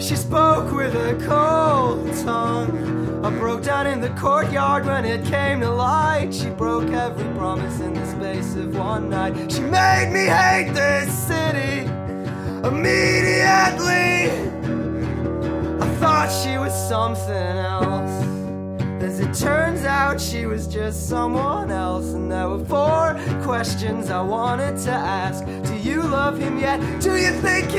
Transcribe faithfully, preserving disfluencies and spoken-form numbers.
She spoke with a cold tongue. I broke down in the courtyard when it came to light. She broke every promise in the space of one night. She made me hate this city immediately. I thought she was something else. As it turns out, she was just someone else. And there were four questions I wanted to ask. Do you love him yet? Do you think